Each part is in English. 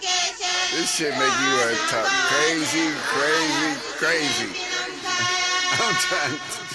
This shit make you want to talk crazy. I'm trying to...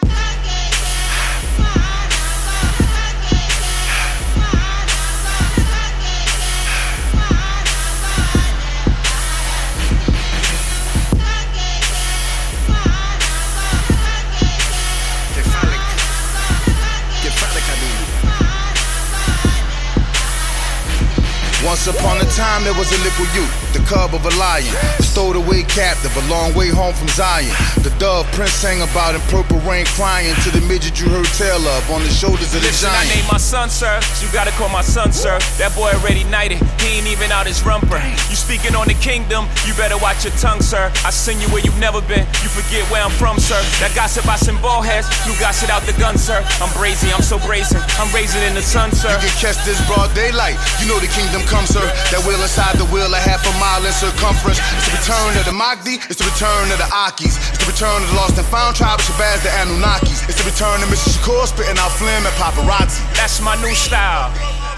Once upon a time there was a little youth, the cub of a lion, a stowed away captive, a long way home from Zion. The dove prince sang about in purple rain, crying to the midget you heard tell of on the shoulders of the Listen, giant. I named my son, sir, so you gotta call my son, sir. That boy already knighted, he ain't even out his rumper. You speaking on the kingdom, you better watch your tongue, sir. I send you where you've never been, you forget where I'm from, sir. That gossip I send ball heads, you gossip out the gun, sir. I'm brazy, I'm so brazen, I'm raising in the sun, sir. You can catch this broad daylight, you know the kingdom comes, sir. That wheel inside the wheel, a half a mile in circumference. It's the return of the Magdi, it's the return of the Akis. It's the return of the lost and found tribe of Shabazz, the Anunnakis. It's the return of Mr. Shakur spitting out phlegm at paparazzi. That's my new style.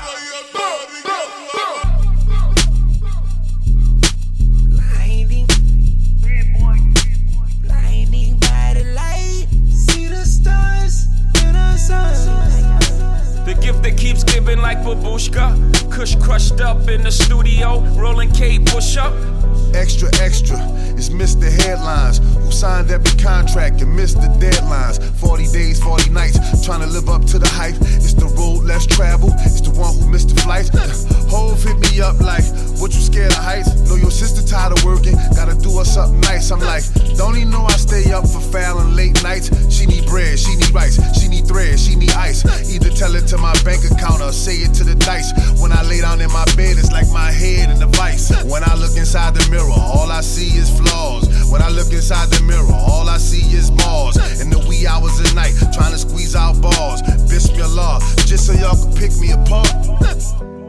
Blinding by the light, see the stars in the sun. The gift that keeps giving like babushka. Kush crushed up in the studio, rolling K push up. Extra, it's Mr. Headlines, who signed every contract and missed the deadlines. 40 days, 40 nights, trying to live up to the hype. It's the road less traveled, it's the one who missed the flights. Hove hit me up like, what you scared of heights? Know your sister tired of working, gotta do her something nice. I'm like, don't he know I stay up for fouling late nights? She need bread, she need rice, she need thread, she need ice. Either tell it to my bank account or say it to the dice. When I lay down in my bed, it's like my head in the vice. When I look inside the mirror, all I see is flaws. When I look inside the mirror, all I see is Mars. In the wee hours of night, trying to squeeze out balls. Bismillah, just so y'all can pick me apart.